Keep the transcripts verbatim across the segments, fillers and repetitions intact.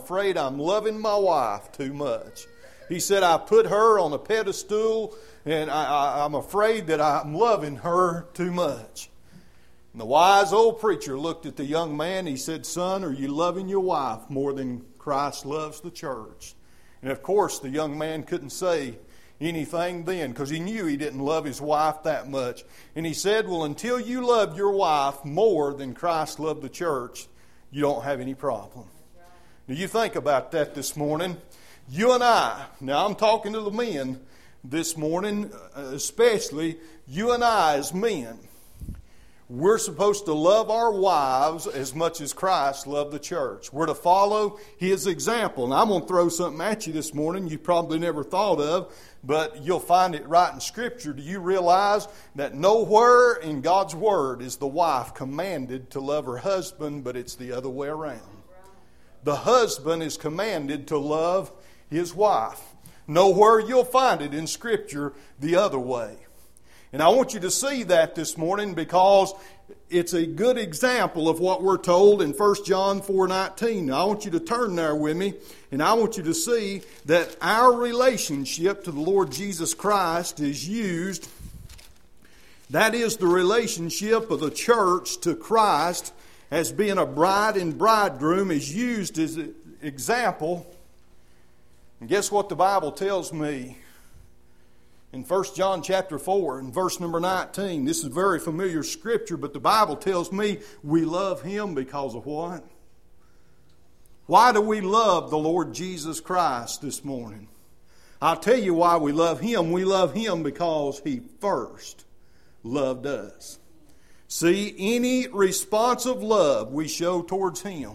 afraid I'm loving my wife too much. He said, I put her on a pedestal, and I, I, I'm afraid that I'm loving her too much. And the wise old preacher looked at the young man. He said, son, are you loving your wife more than Christ loves the church? And of course, the young man couldn't say anything then because he knew he didn't love his wife that much. And he said, well, until you love your wife more than Christ loved the church, you don't have any problem. Now you think about that this morning. You and I, now I'm talking to the men this morning, especially you and I as men. We're supposed to love our wives as much as Christ loved the church. We're to follow His example. And I'm going to throw something at you this morning you probably never thought of, but you'll find it right in Scripture. Do you realize that nowhere in God's Word is the wife commanded to love her husband, but it's the other way around? The husband is commanded to love his wife. Nowhere you'll find it in Scripture the other way. And I want you to see that this morning because it's a good example of what we're told in First John four nineteen. I want you to turn there with me, and I want you to see that our relationship to the Lord Jesus Christ is used. That is the relationship of the church to Christ as being a bride and bridegroom is used as an example. And guess what the Bible tells me? In First John chapter four, in verse number nineteen, this is very familiar Scripture, but the Bible tells me we love Him because of what? Why do we love the Lord Jesus Christ this morning? I'll tell you why we love Him. We love Him because He first loved us. See, any responsive love we show towards Him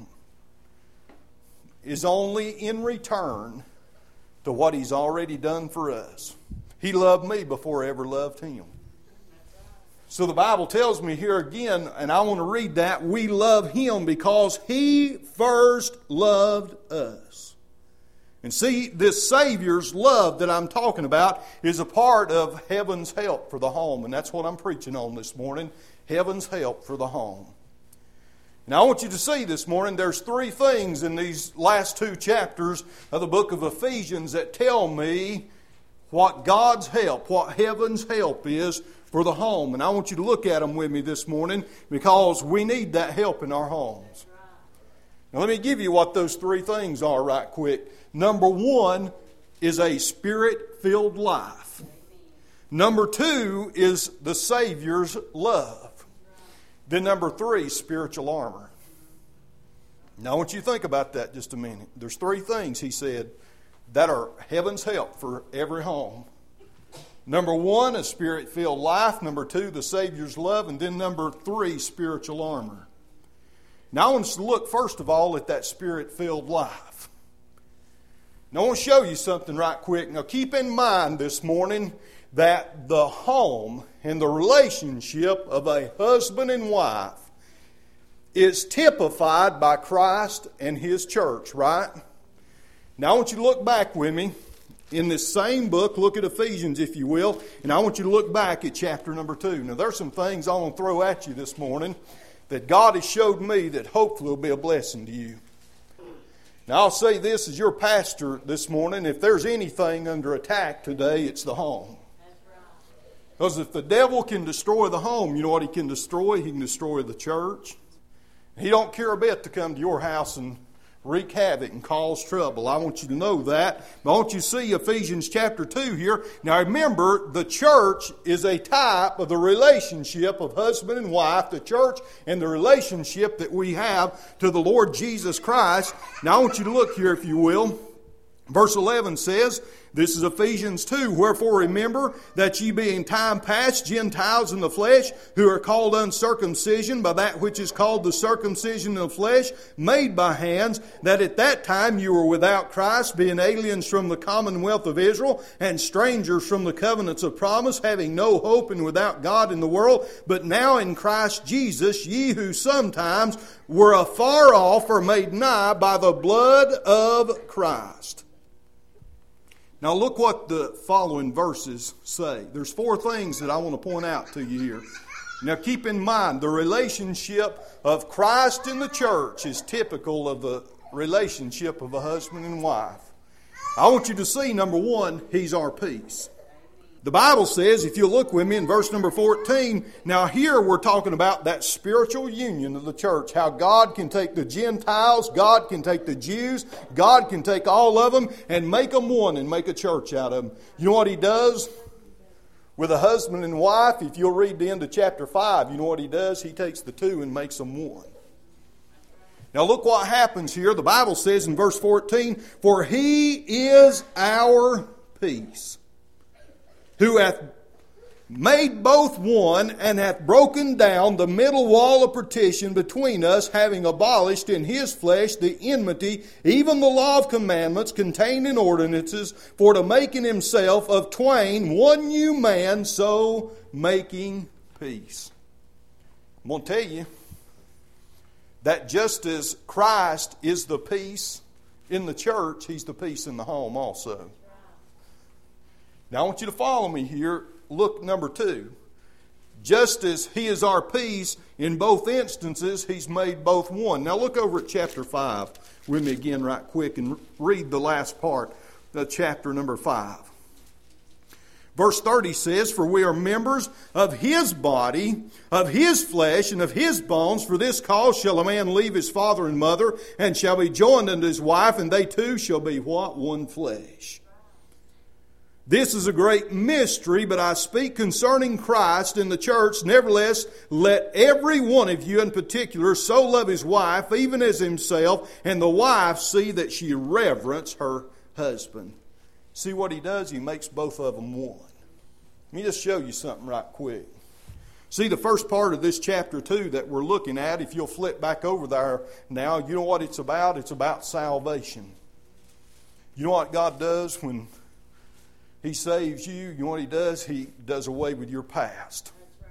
is only in return to what He's already done for us. He loved me before I ever loved Him. So the Bible tells me here again, and I want to read that, we love Him because He first loved us. And see, this Savior's love that I'm talking about is a part of heaven's help for the home. And that's what I'm preaching on this morning, heaven's help for the home. Now I want you to see this morning, there's three things in these last two chapters of the book of Ephesians that tell me what God's help, what heaven's help is for the home. And I want you to look at them with me this morning because we need that help in our homes. Now let me give you what those three things are right quick. Number one is a Spirit-filled life. Number two is the Savior's love. Then number three, spiritual armor. Now I want you to think about that just a minute. There's three things, he said, that are heaven's help for every home. Number one, a Spirit-filled life. Number two, the Savior's love. And then number three, spiritual armor. Now I want us to look first of all at that Spirit-filled life. Now I want to show you something right quick. Now keep in mind this morning that the home and the relationship of a husband and wife is typified by Christ and His church, right? Now I want you to look back with me in this same book. Look at Ephesians, if you will. And I want you to look back at chapter number two. Now there's some things I want to throw at you this morning that God has showed me that hopefully will be a blessing to you. Now I'll say this as your pastor this morning. If there's anything under attack today, it's the home. Because if the devil can destroy the home, you know what he can destroy? He can destroy the church. He don't care a bit to come to your house and wreak havoc and cause trouble. I want you to know that. But I want you to see Ephesians chapter two here. Now remember, the church is a type of the relationship of husband and wife, the church and the relationship that we have to the Lord Jesus Christ. Now I want you to look here, if you will. Verse eleven says, this is Ephesians two, wherefore remember that ye be in time past Gentiles in the flesh, who are called uncircumcision by that which is called the circumcision of the flesh, made by hands, that at that time you were without Christ, being aliens from the commonwealth of Israel, and strangers from the covenants of promise, having no hope and without God in the world. But now in Christ Jesus, ye who sometimes were afar off are made nigh by the blood of Christ. Now look what the following verses say. There's four things that I want to point out to you here. Now keep in mind, the relationship of Christ in the church is typical of the relationship of a husband and wife. I want you to see, number one, He's our peace. The Bible says, if you look with me in verse number fourteen, now here we're talking about that spiritual union of the church, how God can take the Gentiles, God can take the Jews, God can take all of them and make them one and make a church out of them. You know what He does with a husband and wife? If you'll read the end of chapter five, you know what He does? He takes the two and makes them one. Now look what happens here. The Bible says in verse fourteen, for He is our peace, who hath made both one, and hath broken down the middle wall of partition between us, having abolished in His flesh the enmity, even the law of commandments contained in ordinances, for to make in Himself of twain one new man, so making peace. I'm going to tell you that just as Christ is the peace in the church, He's the peace in the home also. Now I want you to follow me here. Look, number two. Just as He is our peace, in both instances He's made both one. Now look over at chapter five with me again right quick and read the last part of chapter number five. Verse thirty says, for we are members of His body, of His flesh, and of His bones. For this cause shall a man leave his father and mother, and shall be joined unto his wife, and they two shall be what? One flesh. This is a great mystery, but I speak concerning Christ and the church. Nevertheless, let every one of you in particular so love his wife, even as himself, and the wife see that she reverence her husband. See what He does? He makes both of them one. Let me just show you something right quick. See the first part of this chapter two that we're looking at, if you'll flip back over there now, you know what it's about? It's about salvation. You know what God does when He saves you? You know what He does? He does away with your past.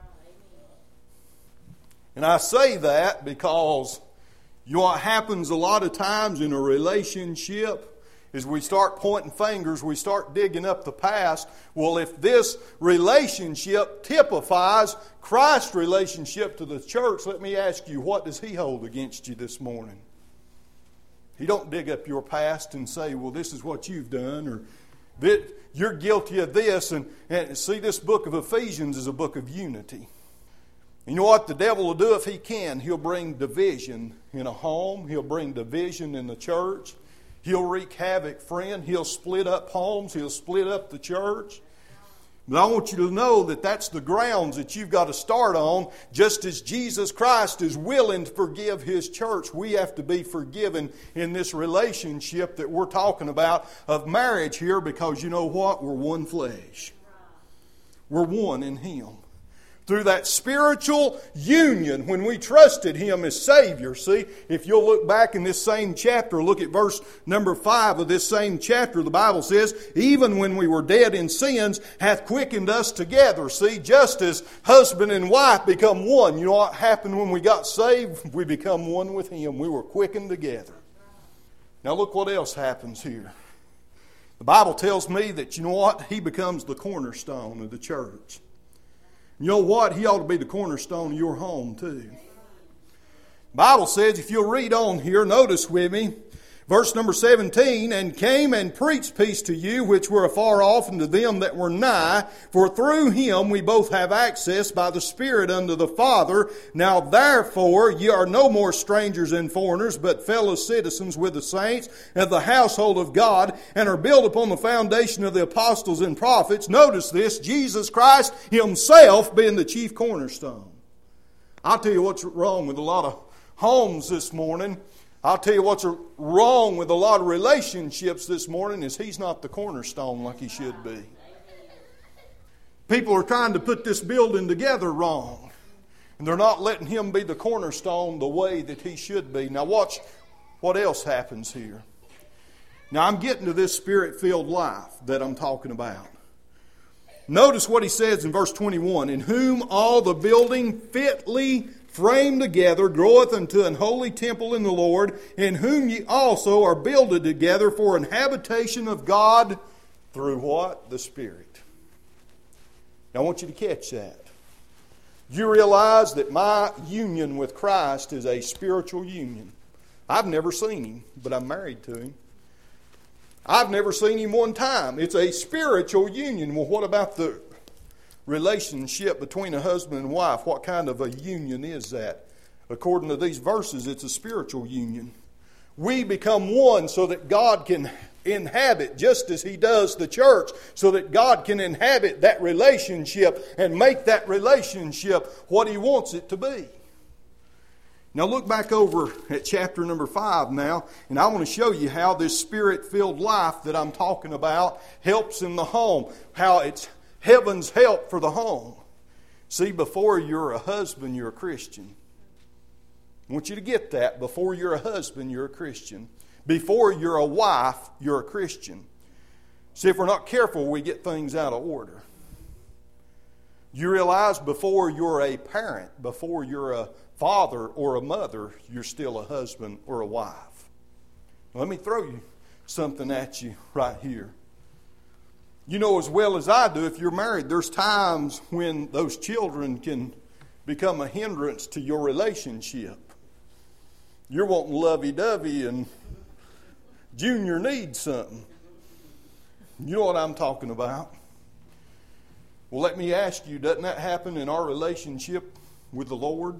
And I say that because you know what happens a lot of times in a relationship is we start pointing fingers, we start digging up the past. Well, if this relationship typifies Christ's relationship to the church, let me ask you, what does He hold against you this morning? He don't dig up your past and say, well, this is what you've done, or that you're guilty of this. And, and see, this book of Ephesians is a book of unity. You know what the devil will do if he can? He'll bring division in a home. He'll bring division in the church. He'll wreak havoc, friend. He'll split up homes. He'll split up the church. But I want you to know that that's the grounds that you've got to start on. Just as Jesus Christ is willing to forgive His church, we have to be forgiven in this relationship that we're talking about of marriage here, because you know what? We're one flesh. We're one in Him. Through that spiritual union when we trusted Him as Savior. See, if you'll look back in this same chapter, look at verse number five of this same chapter, the Bible says, even when we were dead in sins, hath quickened us together. See, just as husband and wife become one. You know what happened when we got saved? We become one with Him. We were quickened together. Now look what else happens here. The Bible tells me that, you know what? He becomes the cornerstone of the church. You know what? He ought to be the cornerstone of your home too. The Bible says, if you'll read on here, notice with me, verse number seventeen, and came and preached peace to you which were afar off, and to them that were nigh, for through Him we both have access by the Spirit unto the Father. Now therefore ye are no more strangers and foreigners, but fellow citizens with the saints of the household of God, and are built upon the foundation of the apostles and prophets. Notice this, Jesus Christ Himself being the chief cornerstone. I'll tell you what's wrong with a lot of homes this morning. I'll tell you what's wrong with a lot of relationships this morning is He's not the cornerstone like He should be. People are trying to put this building together wrong. And they're not letting Him be the cornerstone the way that He should be. Now watch what else happens here. Now I'm getting to this Spirit-filled life that I'm talking about. Notice what He says in verse twenty-one. In whom all the building fitly framed together groweth unto an holy temple in the Lord, in whom ye also are builded together for an habitation of God through what? The Spirit. Now I want you to catch that. You realize that my union with Christ is a spiritual union. I've never seen him, but I'm married to him. I've never seen him one time. It's a spiritual union. Well, what about the relationship between a husband and wife? What kind of a union is that? According to these verses, it's a spiritual union. We become one so that God can inhabit, just as He does the church, so that God can inhabit that relationship and make that relationship what He wants it to be. Now look back over at chapter number five now, and I want to show you how this Spirit-filled life that I'm talking about helps in the home, how it's heaven's help for the home. See, before you're a husband, you're a Christian. I want you to get that. Before you're a husband, you're a Christian. Before you're a wife, you're a Christian. See, if we're not careful, we get things out of order. You realize before you're a parent, before you're a father or a mother, you're still a husband or a wife. Let me throw you something at you right here. You know as well as I do, if you're married, there's times when those children can become a hindrance to your relationship. You're wanting lovey-dovey and Junior needs something. You know what I'm talking about. Well, let me ask you, doesn't that happen in our relationship with the Lord?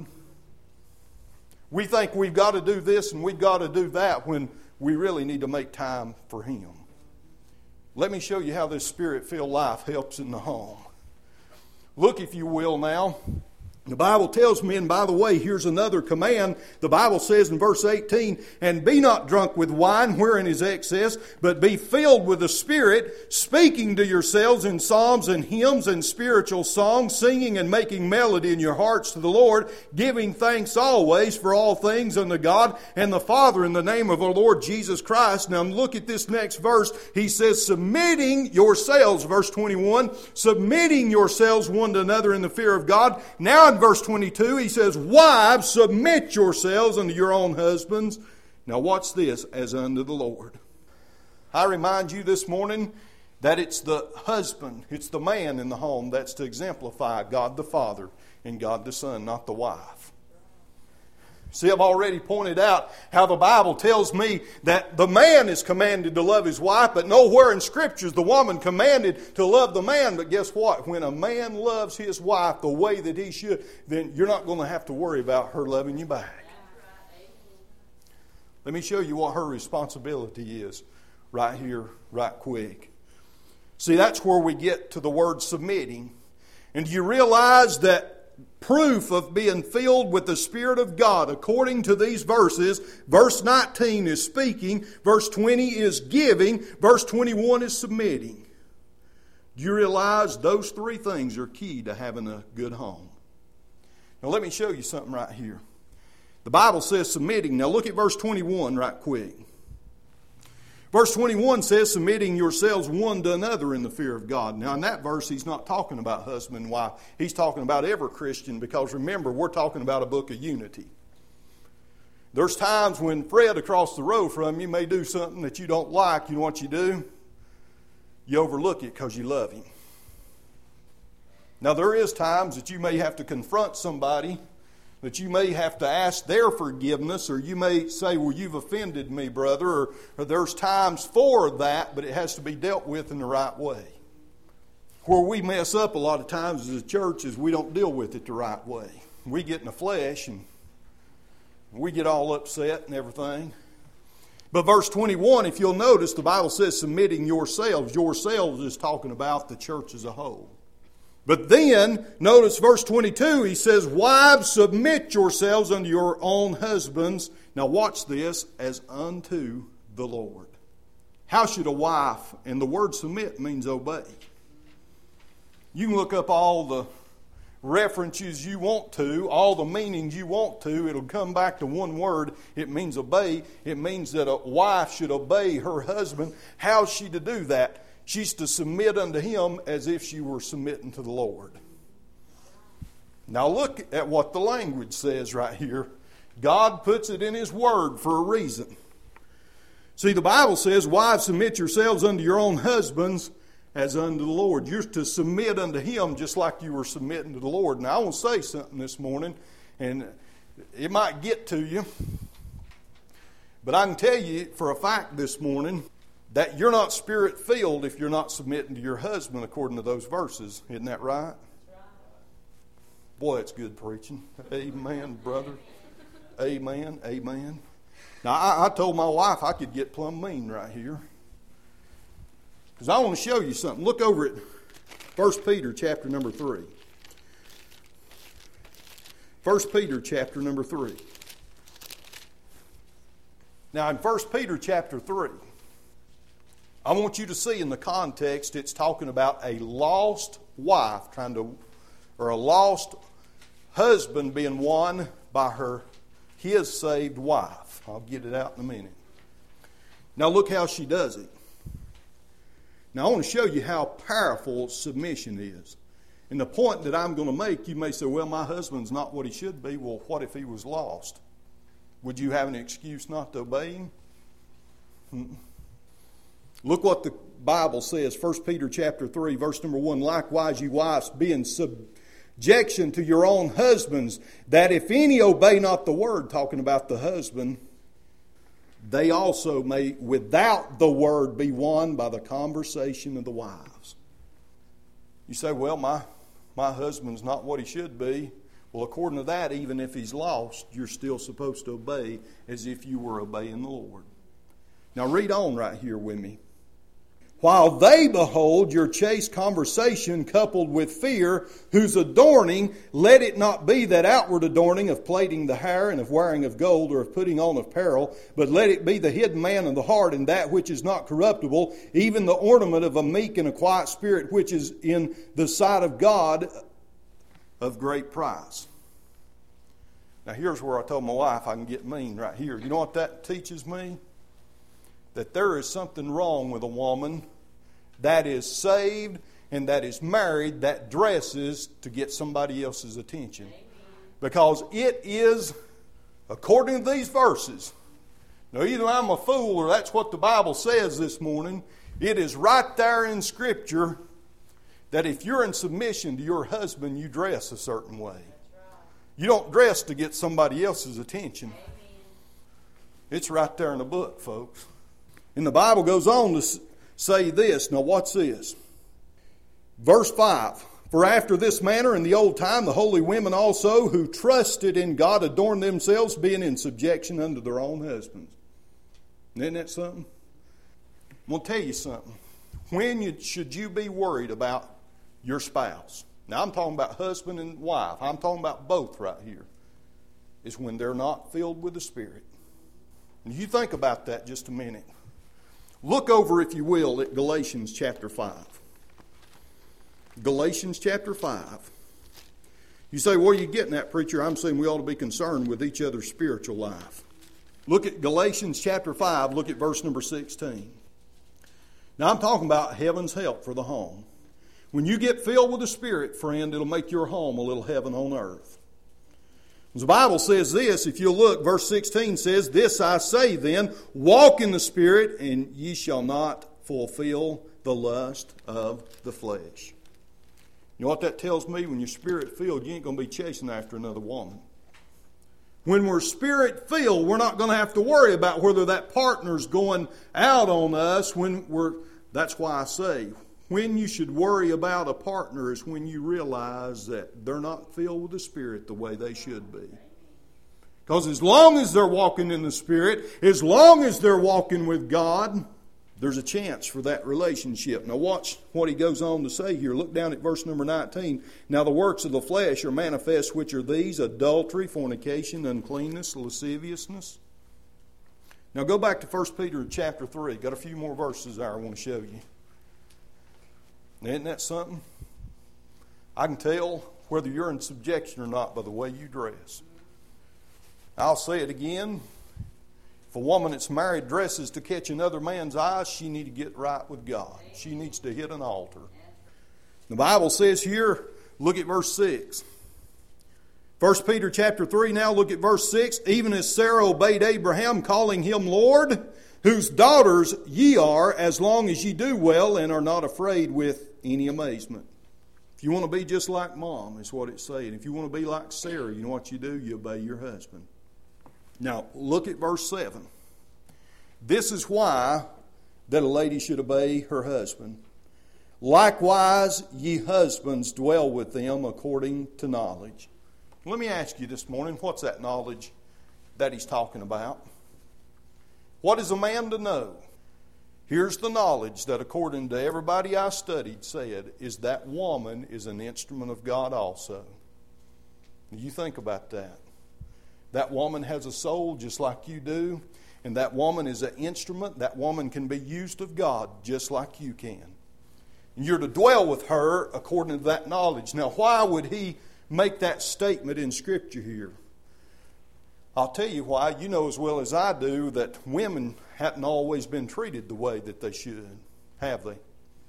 We think we've got to do this and we've got to do that when we really need to make time for Him. Let me show you how this Spirit-filled life helps in the home. Look, if you will, now. The Bible tells me, and by the way, here's another command. The Bible says in verse eighteen, "And be not drunk with wine, wherein is excess, but be filled with the Spirit, speaking to yourselves in psalms and hymns and spiritual songs, singing and making melody in your hearts to the Lord, giving thanks always for all things unto God and the Father in the name of our Lord Jesus Christ." Now look at this next verse. He says, submitting yourselves, verse twenty-one, submitting yourselves one to another in the fear of God. Now in verse twenty-two, he says, "Wives, submit yourselves unto your own husbands." Now watch this, as unto the Lord. I remind you this morning that it's the husband, it's the man in the home that's to exemplify God the Father and God the Son, not the wife. See, I've already pointed out how the Bible tells me that the man is commanded to love his wife, but nowhere in Scripture is the woman commanded to love the man. But guess what? When a man loves his wife the way that he should, then you're not going to have to worry about her loving you back. Let me show you what her responsibility is right here, right quick. See, that's where we get to the word submitting. And do you realize that proof of being filled with the Spirit of God, according to these verses, verse nineteen is speaking, verse twenty is giving, verse twenty-one is submitting. Do you realize those three things are key to having a good home? Now let me show you something right here. The Bible says submitting. Now look at verse twenty-one right quick. Verse twenty-one says, submitting yourselves one to another in the fear of God. Now in that verse, he's not talking about husband and wife. He's talking about every Christian, because remember, we're talking about a book of unity. There's times when Fred across the road from you may do something that you don't like. You know what you do? You overlook it because you love him. Now there is times that you may have to confront somebody, that you may have to ask their forgiveness, or you may say, well, you've offended me, brother, or, or there's times for that, but it has to be dealt with in the right way. Where we mess up a lot of times as a church is we don't deal with it the right way. We get in the flesh and we get all upset and everything. But verse twenty-one, if you'll notice, the Bible says submitting yourselves. Yourselves is talking about the church as a whole. But then, notice verse twenty-two, he says, "Wives, submit yourselves unto your own husbands." Now watch this, "as unto the Lord." How should a wife, and the word submit means obey. You can look up all the references you want to, all the meanings you want to. It'll come back to one word. It means obey. It means that a wife should obey her husband. How's she to do that? She's to submit unto him as if she were submitting to the Lord. Now look at what the language says right here. God puts it in His Word for a reason. See, the Bible says, "Wives, submit yourselves unto your own husbands as unto the Lord." You're to submit unto Him just like you were submitting to the Lord. Now I want to say something this morning, and it might get to you. But I can tell you for a fact this morning that you're not Spirit-filled if you're not submitting to your husband according to those verses. Isn't that right? Boy, that's good preaching. Amen, brother. Amen, amen. Now, I, I told my wife I could get plumb mean right here. Because I want to show you something. Look over at First Peter chapter number three. First Peter chapter number three. Now, in First Peter chapter three, I want you to see in the context it's talking about a lost wife trying to, or a lost husband being won by her, his saved wife. I'll get it out in a minute. Now look how she does it. Now I want to show you how powerful submission is. And the point that I'm going to make, you may say, well, my husband's not what he should be. Well, what if he was lost? Would you have an excuse not to obey him? Hmm. Look what the Bible says, First Peter chapter three, verse number one. Likewise, you wives, be in subjection to your own husbands, that if any obey not the word, talking about the husband, they also may without the word be won by the conversation of the wives. You say, well, my, my husband's not what he should be. Well, according to that, even if he's lost, you're still supposed to obey as if you were obeying the Lord. Now read on right here with me. While they behold your chaste conversation coupled with fear, whose adorning, let it not be that outward adorning of plaiting the hair and of wearing of gold or of putting on of apparel, but let it be the hidden man of the heart and that which is not corruptible, even the ornament of a meek and a quiet spirit, which is in the sight of God of great price. Now here's where I told my wife I can get mean right here. You know what that teaches me? That there is something wrong with a woman that is saved and that is married that dresses to get somebody else's attention. Because it is, according to these verses, now either I'm a fool or that's what the Bible says this morning, it is right there in Scripture that if you're in submission to your husband, you dress a certain way. You don't dress to get somebody else's attention. It's right there in the book, folks. And the Bible goes on to say this. Now what's this? Verse five. For after this manner in the old time the holy women also who trusted in God adorned themselves, being in subjection unto their own husbands. Isn't that something? I'm going to tell you something. When you, should you be worried about your spouse? Now I'm talking about husband and wife. I'm talking about both right here. Is when they're not filled with the Spirit. And you think about that just a minute. Look over, if you will, at Galatians chapter five. Galatians chapter five. You say, where are you getting that, preacher? I'm saying we ought to be concerned with each other's spiritual life. Look at Galatians chapter five. Look at verse number sixteen. Now I'm talking about heaven's help for the home. When you get filled with the Spirit, friend, it'll make your home a little heaven on earth. The Bible says this, if you'll look, verse sixteen says, this I say then, walk in the Spirit, and ye shall not fulfill the lust of the flesh. You know what that tells me? When you're Spirit-filled, you ain't going to be chasing after another woman. When we're Spirit-filled, we're not going to have to worry about whether that partner's going out on us. When we're, that's why I say, when you should worry about a partner is when you realize that they're not filled with the Spirit the way they should be. Because as long as they're walking in the Spirit, as long as they're walking with God, there's a chance for that relationship. Now watch what he goes on to say here. Look down at verse number nineteen. Now the works of the flesh are manifest, which are these: adultery, fornication, uncleanness, lasciviousness. Now go back to First Peter chapter three. Got a few more verses there I want to show you. Isn't that something? I can tell whether you're in subjection or not by the way you dress. I'll say it again. If a woman that's married dresses to catch another man's eyes, she needs to get right with God. She needs to hit an altar. The Bible says here, look at verse six. First Peter chapter three, now look at verse six. Even as Sarah obeyed Abraham, calling him Lord, whose daughters ye are, as long as ye do well and are not afraid with any amazement. If you want to be just like Mom, is what it's saying. If you want to be like Sarah, you know what you do? You obey your husband. Now, look at verse seven. This is why that a lady should obey her husband. Likewise, ye husbands, dwell with them according to knowledge. Let me ask you this morning, what's that knowledge that he's talking about? What is a man to know? Here's the knowledge that according to everybody I studied said is that woman is an instrument of God also. You think about that. That woman has a soul just like you do, and that woman is an instrument. That woman can be used of God just like you can. And you're to dwell with her according to that knowledge. Now, why would he make that statement in Scripture here? I'll tell you why. You know as well as I do that women haven't always been treated the way that they should, have they?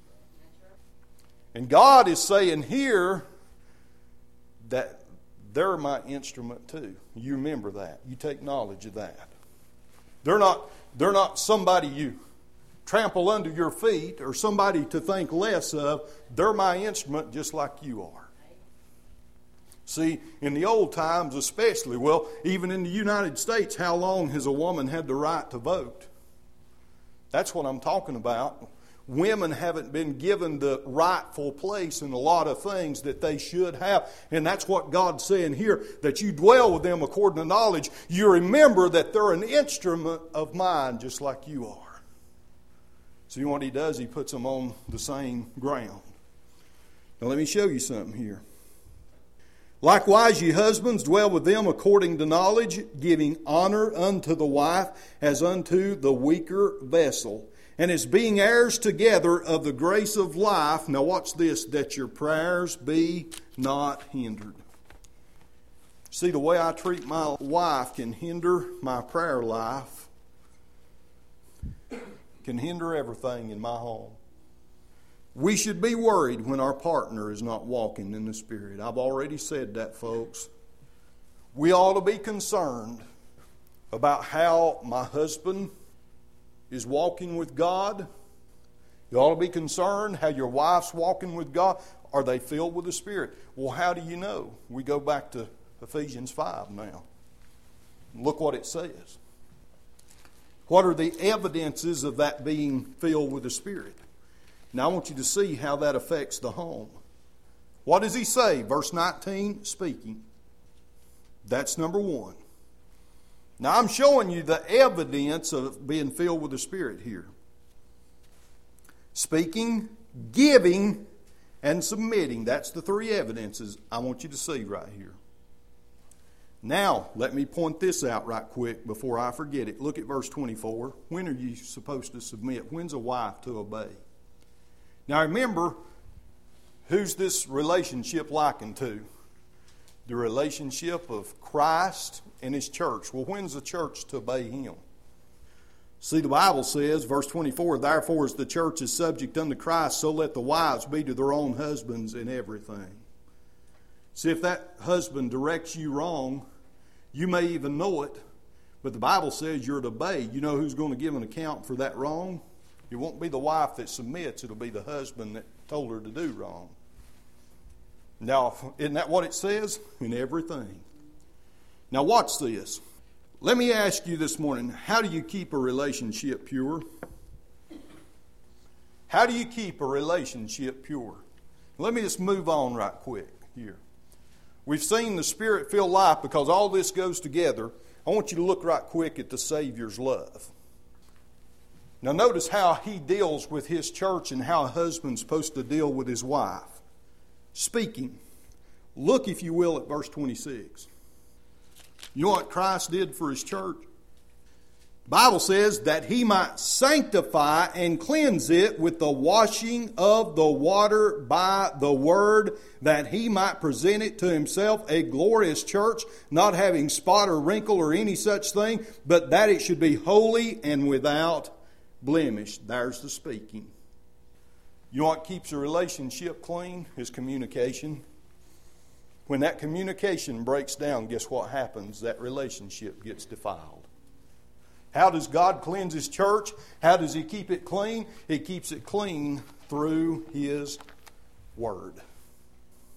And God is saying here that they're my instrument too. You remember that. You take knowledge of that. They're not, they're not somebody you trample under your feet or somebody to think less of. They're my instrument just like you are. See, in the old times especially, well, even in the United States, how long has a woman had the right to vote? That's what I'm talking about. Women haven't been given the rightful place in a lot of things that they should have. And that's what God's saying here, that you dwell with them according to knowledge. You remember that they're an instrument of mine just like you are. See what he does? He puts them on the same ground. Now let me show you something here. Likewise, ye husbands, dwell with them according to knowledge, giving honor unto the wife as unto the weaker vessel, and as being heirs together of the grace of life. Now watch this, that your prayers be not hindered. See, the way I treat my wife can hinder my prayer life, can hinder everything in my home. We should be worried when our partner is not walking in the Spirit. I've already said that, folks. We ought to be concerned about how my husband is walking with God. You ought to be concerned how your wife's walking with God. Are they filled with the Spirit? Well, how do you know? We go back to Ephesians five now. Look what it says. What are the evidences of that being filled with the Spirit? Now I want you to see how that affects the home. What does he say? Verse nineteen, speaking. That's number one. Now I'm showing you the evidence of being filled with the Spirit here. Speaking, giving, and submitting. That's the three evidences I want you to see right here. Now, let me point this out right quick before I forget it. Look at verse twenty-four. When are you supposed to submit? When's a wife to obey? Now remember, who's this relationship likened to? The relationship of Christ and His church. Well, when's the church to obey Him? See, the Bible says, verse twenty-four, therefore as the church is subject unto Christ, so let the wives be to their own husbands in everything. See, if that husband directs you wrong, you may even know it, but the Bible says you're to obey. You know who's going to give an account for that wrong? It won't be the wife that submits. It'll be the husband that told her to do wrong. Now, isn't that what it says? In everything. Now, watch this. Let me ask you this morning, how do you keep a relationship pure? How do you keep a relationship pure? Let me just move on right quick here. We've seen the Spirit-filled life because all this goes together. I want you to look right quick at the Savior's love. Now notice how He deals with His church and how a husband's supposed to deal with his wife. Speaking. Look, if you will, at verse twenty-six. You know what Christ did for His church? The Bible says that He might sanctify and cleanse it with the washing of the water by the Word, that He might present it to Himself a glorious church, not having spot or wrinkle or any such thing, but that it should be holy and without blemish. There's the speaking. You know what keeps a relationship clean? Is communication. When that communication breaks down, guess what happens? That relationship gets defiled. How does God cleanse His church? How does He keep it clean? He keeps it clean through His Word.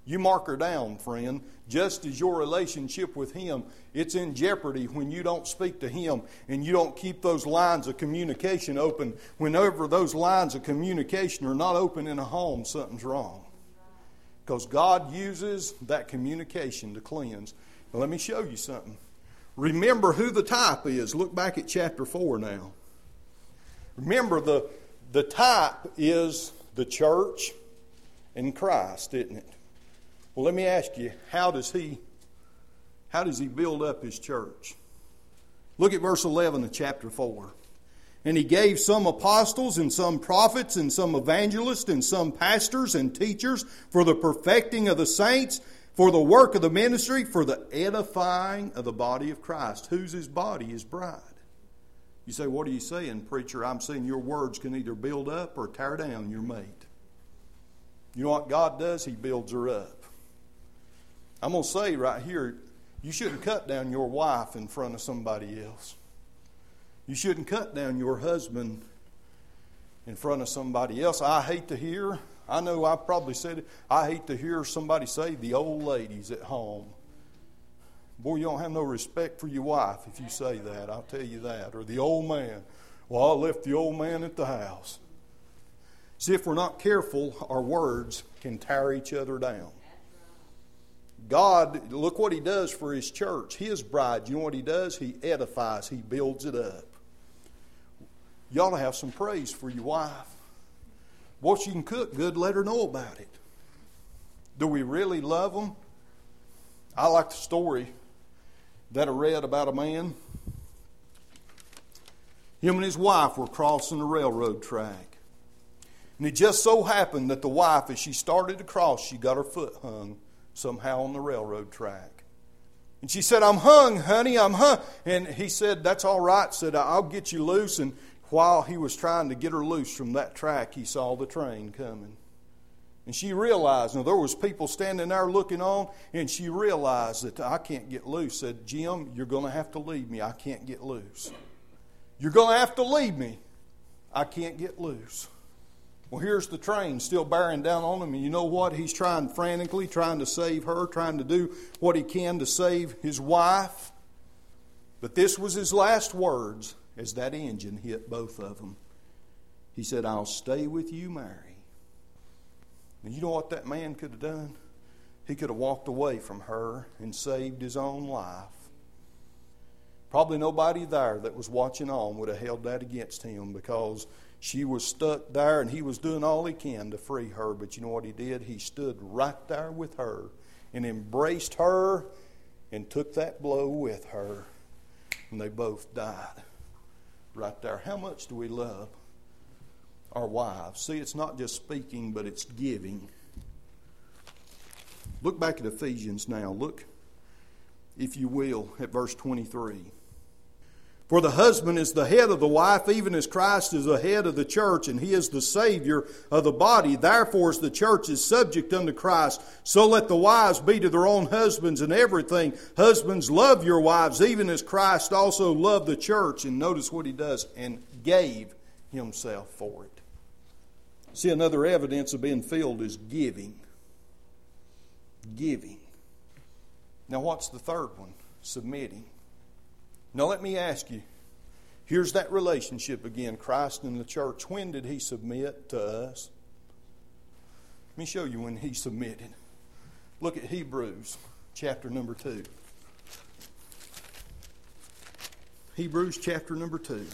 You mark her down, friend, just as your relationship with Him, it's in jeopardy when you don't speak to Him and you don't keep those lines of communication open. Whenever those lines of communication are not open in a home, something's wrong. Because God uses that communication to cleanse. Now, let me show you something. Remember who the type is. Look back at chapter four now. Remember, the, the type is the church and Christ, isn't it? Well, let me ask you, how does he, how does he build up his church? Look at verse eleven of chapter four. And he gave some apostles and some prophets and some evangelists and some pastors and teachers for the perfecting of the saints, for the work of the ministry, for the edifying of the body of Christ. Who's his body? His bride. You say, what are you saying, preacher? I'm saying your words can either build up or tear down your mate. You know what God does? He builds her up. I'm going to say right here, you shouldn't cut down your wife in front of somebody else. You shouldn't cut down your husband in front of somebody else. I hate to hear, I know I probably said it, I hate to hear somebody say the old ladies at home. Boy, you don't have no respect for your wife if you say that, I'll tell you that. Or the old man. Well, I left the old man at the house. See, if we're not careful, our words can tear each other down. God, look what He does for His church, His bride. You know what He does? He edifies, He builds it up. You ought to have some praise for your wife. What you can cook good, let her know about it. Do we really love them? I like the story that I read about a man. Him and his wife were crossing the railroad track. And it just so happened that the wife, as she started to cross, she got her foot hung somehow on the railroad track. And she said, I'm hung, honey, I'm hung. And he said, that's all right. Said, I'll get you loose. And while he was trying to get her loose from that track, he saw the train coming. And she realized, now there was people standing there looking on, and she realized that I can't get loose. Said, Jim, you're going to have to leave me. I can't get loose. You're going to have to leave me. I can't get loose. Well, here's the train still bearing down on him. And you know what? He's trying frantically, trying to save her, trying to do what he can to save his wife. But this was his last words as that engine hit both of them. He said, I'll stay with you, Mary. And you know what that man could have done? He could have walked away from her and saved his own life. Probably nobody there that was watching on would have held that against him, because she was stuck there and he was doing all he can to free her. But you know what he did? He stood right there with her and embraced her and took that blow with her. And they both died right there. How much do we love our wives? See, it's not just speaking, but it's giving. Look back at Ephesians now. Look, if you will, at verse twenty-three. For the husband is the head of the wife, even as Christ is the head of the church, and He is the Savior of the body. Therefore, as the church is subject unto Christ, so let the wives be to their own husbands in everything. Husbands, love your wives, even as Christ also loved the church. And notice what He does, and gave Himself for it. See, another evidence of being filled is giving. Giving. Now, what's the third one? Submitting. Now, let me ask you, here's that relationship again, Christ and the church. When did He submit to us? Let me show you when He submitted. Look at Hebrews chapter number two. Hebrews chapter number two.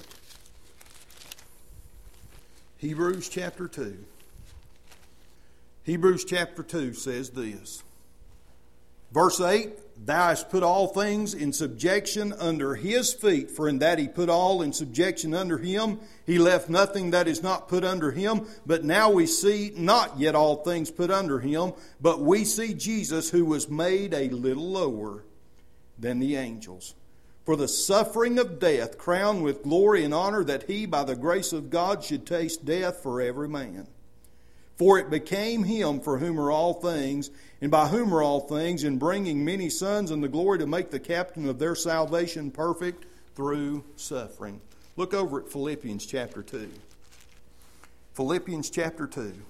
Hebrews chapter two. Hebrews chapter two says this. Verse eight, Thou hast put all things in subjection under His feet, for in that He put all in subjection under Him, He left nothing that is not put under Him. But now we see not yet all things put under Him, but we see Jesus, who was made a little lower than the angels, for the suffering of death, crowned with glory and honor, that He, by the grace of God, should taste death for every man. For it became Him for whom are all things, and by whom are all things, in bringing many sons unto glory, to make the captain of their salvation perfect through suffering. Look over at Philippians chapter two. Philippians chapter two.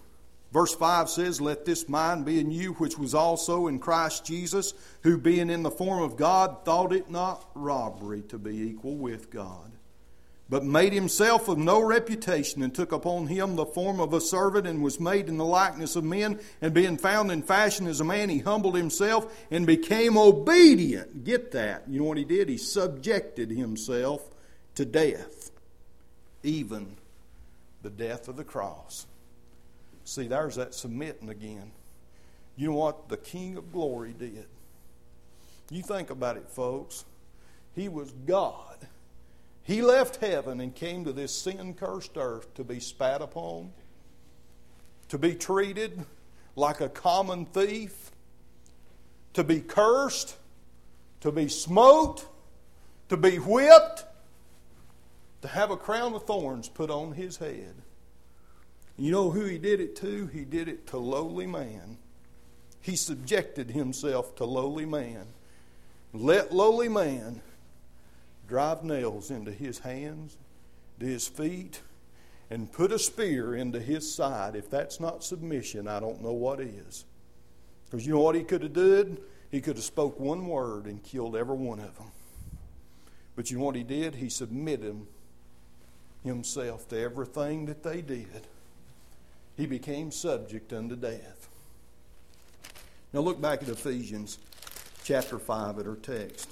Verse five says, let this mind be in you, which was also in Christ Jesus, who being in the form of God, thought it not robbery to be equal with God, but made himself of no reputation, and took upon him the form of a servant, and was made in the likeness of men, and being found in fashion as a man, he humbled himself and became obedient. Get that. You know what he did? He subjected himself to death, even the death of the cross. See, there's that submitting again. You know what the King of Glory did? You think about it, folks. He was God. He left heaven and came to this sin-cursed earth to be spat upon, to be treated like a common thief, to be cursed, to be smote, to be whipped, to have a crown of thorns put on his head. You know who he did it to? He did it to lowly man. He subjected himself to lowly man. Let lowly man drive nails into his hands, to his feet, and put a spear into his side. If that's not submission, I don't know what is. Because you know what he could have done? He could have spoke one word and killed every one of them. But you know what he did? He submitted himself to everything that they did. He became subject unto death. Now look back at Ephesians chapter five at our text.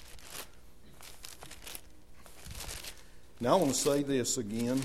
Now I want to say this again.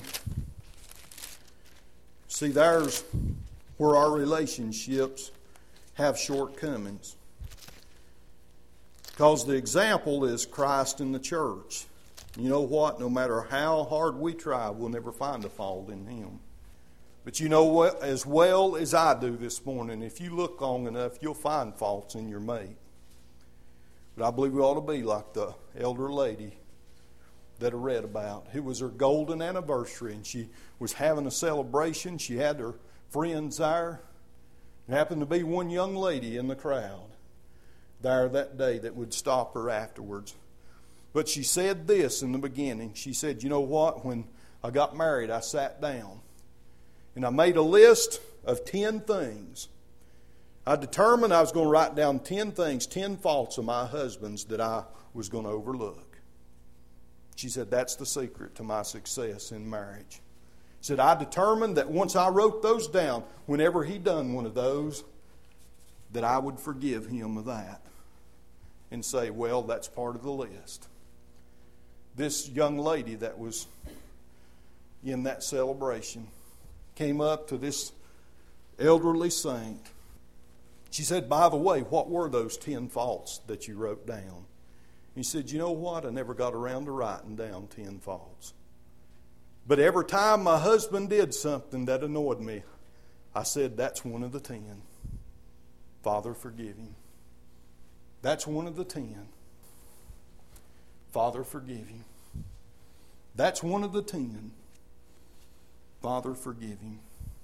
See, there's where our relationships have shortcomings. Because the example is Christ in the church. You know what? No matter how hard we try, we'll never find a fault in Him. But you know what? As well as I do this morning, if you look long enough, you'll find faults in your mate. But I believe we ought to be like the elder lady that I read about. It was her golden anniversary, and she was having a celebration. She had her friends there. There happened to be one young lady in the crowd there that day that would stop her afterwards. But she said this in the beginning. She said, you know what? When I got married, I sat down and I made a list of ten things. I determined I was going to write down ten things, ten faults of my husband's that I was going to overlook. She said, that's the secret to my success in marriage. She said, I determined that once I wrote those down, whenever he done one of those, that I would forgive him of that and say, well, that's part of the list. This young lady that was in that celebration came up to this elderly saint. She said, by the way, what were those ten faults that you wrote down? He said, you know what? I never got around to writing down ten faults. But every time my husband did something that annoyed me, I said, that's one of the ten. Father, forgive him. That's one of the ten. Father, forgive him. That's one of the ten. Father, forgive him.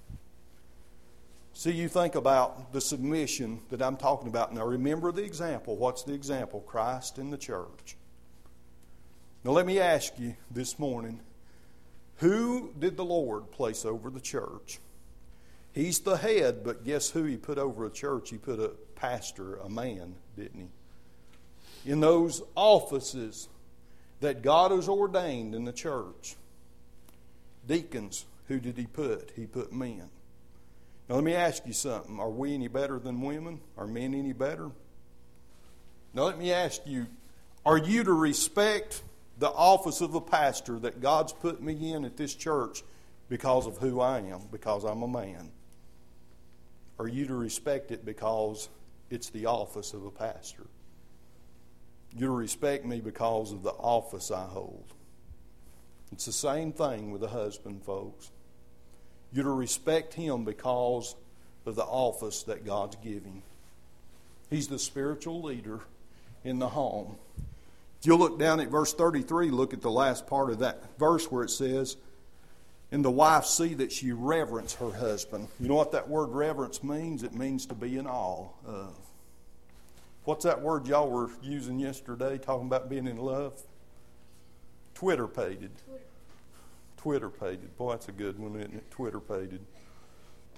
See, you think about the submission that I'm talking about. Now remember the example. What's the example? Christ in the church. Now let me ask you this morning, who did the Lord place over the church? He's the head, but guess who He put over a church? He put a pastor, a man, didn't He? In those offices that God has ordained in the church. Deacons, who did He put? He put men. Now let me ask you something. Are we any better than women? Are men any better? Now let me ask you, are you to respect the office of a pastor that God's put me in at this church because of who I am, because I'm a man? Are you to respect it because it's the office of a pastor? You're to respect me because of the office I hold. It's the same thing with a husband, folks. You're to respect him because of the office that God's giving. He's the spiritual leader in the home. If you'll look down at verse thirty-three, look at the last part of that verse where it says, and the wife see that she reverence her husband. You know what that word reverence means? It means to be in awe of. What's that word y'all were using yesterday, talking about being in love? Twitter-pated. Twitter-pated. Boy, that's a good one, isn't it? Twitter-pated.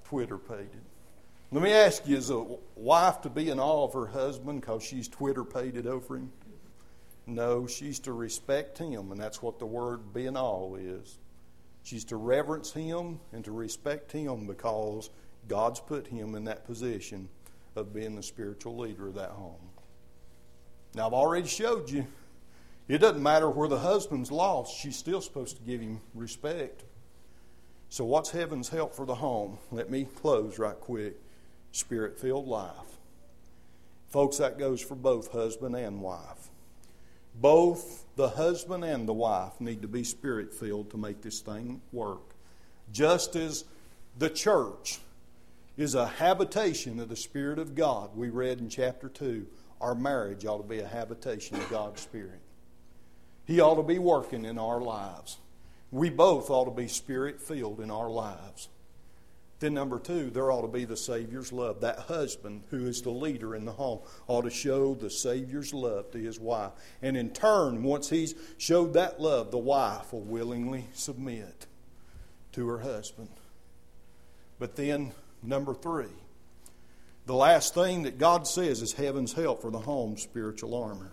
Twitter-pated. Let me ask you, is a wife to be in awe of her husband because she's Twitter-pated over him? No, she's to respect him, and that's what the word be in awe is. She's to reverence him and to respect him because God's put him in that position of being the spiritual leader of that home. Now, I've already showed you, it doesn't matter where the husband's lost, she's still supposed to give him respect. So what's heaven's help for the home? Let me close right quick. Spirit-filled life. Folks, that goes for both husband and wife. Both the husband and the wife need to be Spirit-filled to make this thing work. Just as the church is a habitation of the Spirit of God, we read in chapter two, our marriage ought to be a habitation of God's Spirit. He ought to be working in our lives. We both ought to be Spirit-filled in our lives. Then number two, there ought to be the Savior's love. That husband who is the leader in the home ought to show the Savior's love to his wife. And in turn, once he's showed that love, the wife will willingly submit to her husband. But then, number three, the last thing that God says is heaven's help for the home, spiritual armor.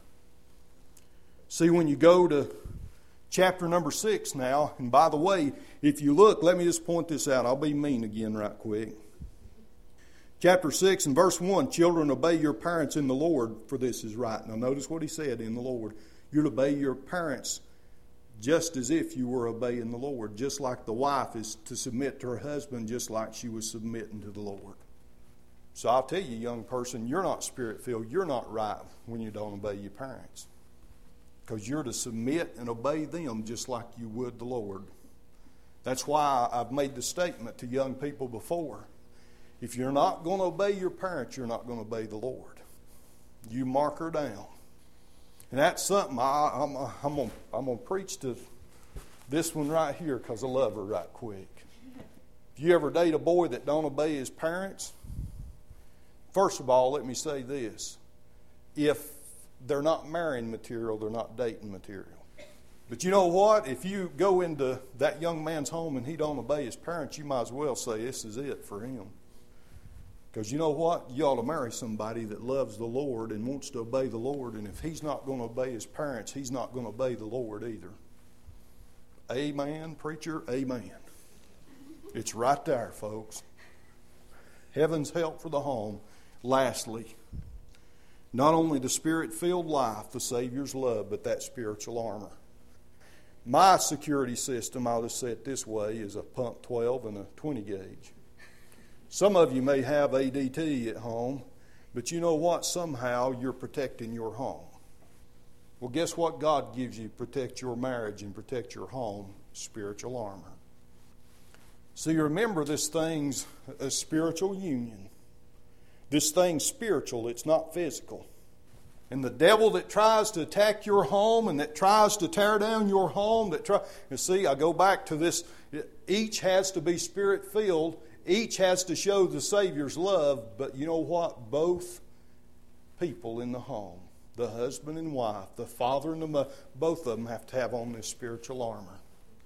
See, when you go to chapter number six now, and by the way, if you look, let me just point this out. I'll be mean again right quick. Chapter six and verse one, children, obey your parents in the Lord, for this is right. Now notice what he said, in the Lord. You're to obey your parents just as if you were obeying the Lord. Just like the wife is to submit to her husband, just like she was submitting to the Lord. So I'll tell you, young person, you're not Spirit-filled. You're not right when you don't obey your parents. Because you're to submit and obey them just like you would the Lord. That's why I've made the statement to young people before. If you're not going to obey your parents, you're not going to obey the Lord. You mark her down. And that's something I, I'm, I'm going I'm to preach to this one right here because I love her right quick. If you ever date a boy that don't obey his parents, first of all, let me say this. If they're not marrying material, they're not dating material. But you know what? If you go into that young man's home and he don't obey his parents, you might as well say this is it for him. Because you know what? You ought to marry somebody that loves the Lord and wants to obey the Lord. And if he's not going to obey his parents, he's not going to obey the Lord either. Amen, preacher, amen. It's right there, folks. Heaven's help for the home. Lastly, not only the Spirit-filled life, the Savior's love, but that spiritual armor. My security system, I'll just say it this way, is a pump twelve and a twenty gauge. Some of you may have A D T at home, but you know what? Somehow you're protecting your home. Well, guess what God gives you to protect your marriage and protect your home? Spiritual armor. See, remember this thing's a spiritual union. This thing's spiritual, it's not physical. And the devil that tries to attack your home and that tries to tear down your home, that try, you see, I go back to this, each has to be Spirit-filled, each has to show the Savior's love, but you know what? Both people in the home, the husband and wife, the father and the mother, both of them have to have on this spiritual armor.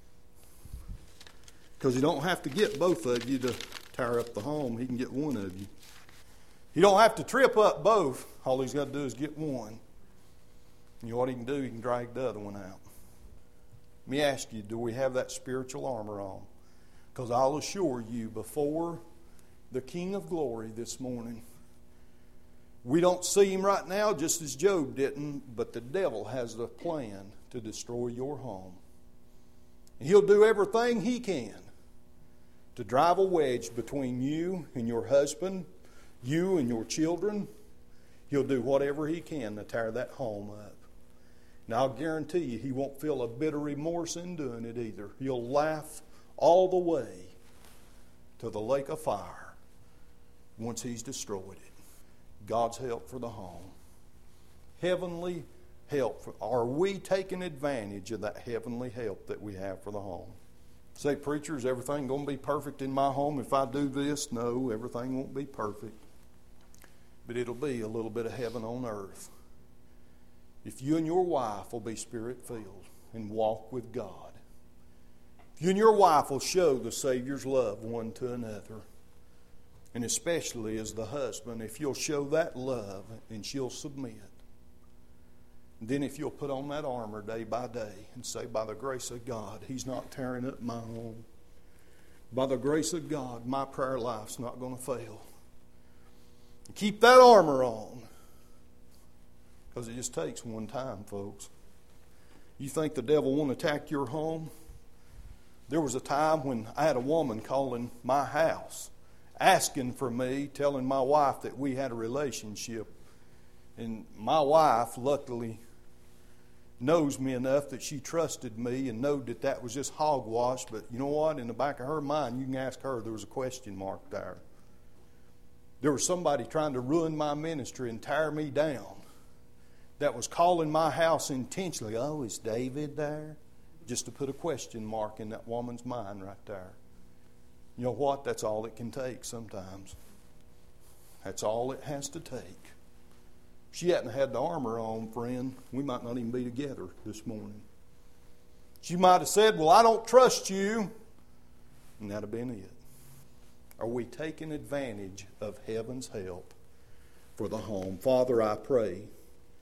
Because you don't have to get both of you to tear up the home, he can get one of you. You don't have to trip up both. All he's got to do is get one. And you know what he can do? He can drag the other one out. Let me ask you, do we have that spiritual armor on? Because I'll assure you, before the King of Glory this morning, we don't see him right now just as Job didn't, but the devil has a plan to destroy your home. And he'll do everything he can to drive a wedge between you and your husband, you and your children. He'll do whatever he can to tear that home up. And I'll guarantee you he won't feel a bitter remorse in doing it either. He'll laugh all the way to the lake of fire once he's destroyed it. God's help for the home. Heavenly help. For, are we taking advantage of that heavenly help that we have for the home? Say, preacher, is everything going to be perfect in my home if I do this? No, everything won't be perfect. But it'll be a little bit of heaven on earth. If you and your wife will be Spirit-filled and walk with God. If you and your wife will show the Savior's love one to another. And especially as the husband, if you'll show that love and she'll submit. And then if you'll put on that armor day by day and say, by the grace of God, He's not tearing up my home. By the grace of God, my prayer life's not going to fail. And keep that armor on. Because it just takes one time, folks. You think the devil won't attack your home? There was a time when I had a woman calling my house, asking for me, telling my wife that we had a relationship. And my wife, luckily, knows me enough that she trusted me and knew that that was just hogwash. But you know what? In the back of her mind, you can ask her, there was a question mark there. There was somebody trying to ruin my ministry and tear me down that was calling my house intentionally. Oh, is David there? Just to put a question mark in that woman's mind right there. You know what? That's all it can take sometimes. That's all it has to take. If she hadn't had the armor on, friend, we might not even be together this morning. She might have said, well, I don't trust you. And that'd have been it. Are we taking advantage of heaven's help for the home? Father, I pray